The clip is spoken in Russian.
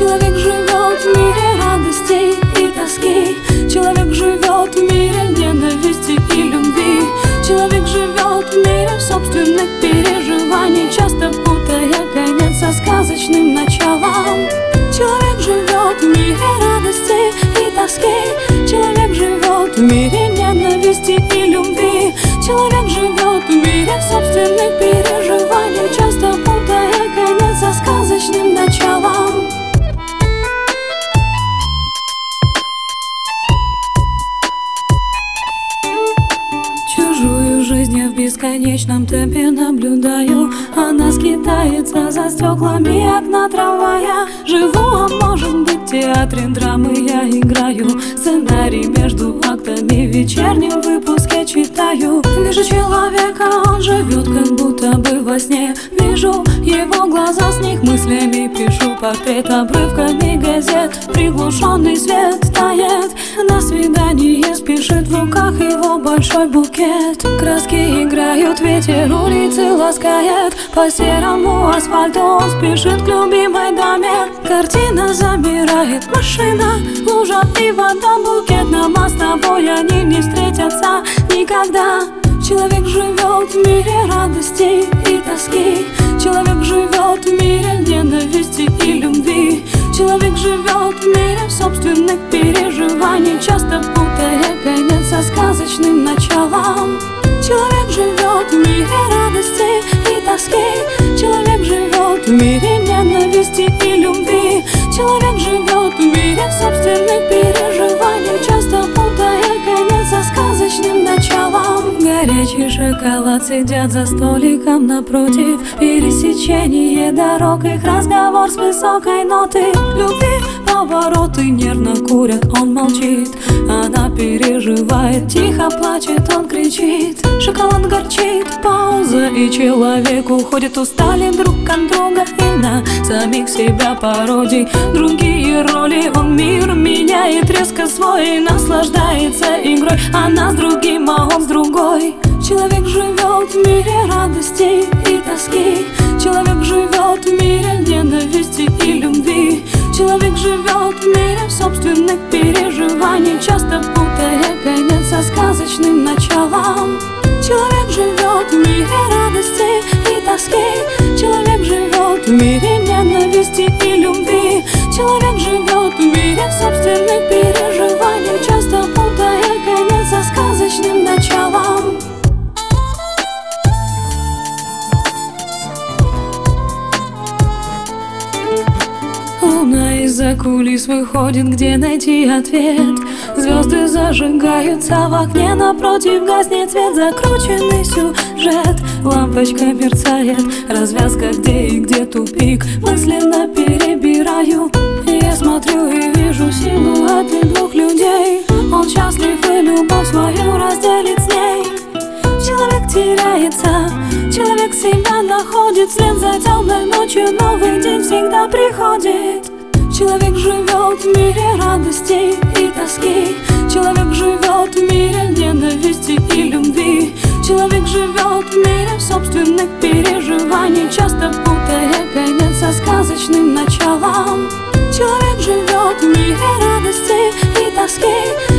Человек живет в мире радостей и тоски. Человек живет в мире ненависти и любви. Человек живет в мире собственных переживаний, часто путая конец со сказочным началом. Человек живет в мире радости и тоски. Человек живет в мире ненависти и любви. Человек живет в мире собственных переживаний, часто путая конец со сказочным началом. Чужую жизнь я в бесконечном темпе наблюдаю. Она скитается за стеклами окна трамвая. Живу, а может быть, в театре драмы я играю. Сценарий между актами в вечернем выпуске читаю. Вижу человека, он живет как будто бы во сне. Вижу его глаза, с них мыслями пишу портрет обрывками газет. Приглушенный свет тает, на свидание спешит, в руках его большой букет. Краски играют, ветер улицы ласкает. По серому асфальту он спешит к любимой даме. Картина замирает, машина, лужа и вода, букет. На мостовой они не встретятся никогда. Человек живет в мире радостей и тоски. Человек живет в мире ненависти и любви. Человек живет в мире собственных переживаний, часто путая конец со сказочным началом. Человек живет в мире радости и тоски. Человек живет в мире ненависти и любви. Человек живет в мире собственных переживаний, часто путая конец со сказочным началом. Горячий шоколад, сидят за столиком напротив. Пересечение дорог, их разговор с высокой ноты любви. Повороты нервно курят, он молчит. Она переживает, тихо плачет, он кричит. Шоколад горчит, пауза, и человек уходит. Устали друг от друга и на самих себя пародий. Другие роли, он мир меняет резко свой. Наслаждается игрой, она с другим, а он с другой. Человек живет в мире радостей и тоски. Человек живет в мире ненависти и любви. Человек живет в мире собственных переживаний, часто путая конец со сказочным началом. Человек живет в мире радости и тоски. Человек живет в мире ненависти и любви. Человек живет в мире собственных переживаний, часто путая конец со сказочным началом. Луна из-за кулис выходит, где найти ответ. Звезды зажигаются в окне, напротив гаснет свет. Закрученный сюжет, лампочка мерцает. Развязка где и где тупик, мысленно перебираю. Я смотрю и вижу силуэты двух людей. Он счастлив и любовь свою разделит с ней. Человек теряется, человек себя находит. Вслед за темной ночью новый день всегда приходит. Человек живет в мире радостей и тоски. Человек живет в мире ненависти и любви. Человек живет в мире собственных переживаний, часто путая конец со сказочным началом. Человек живет в мире радости и тоски.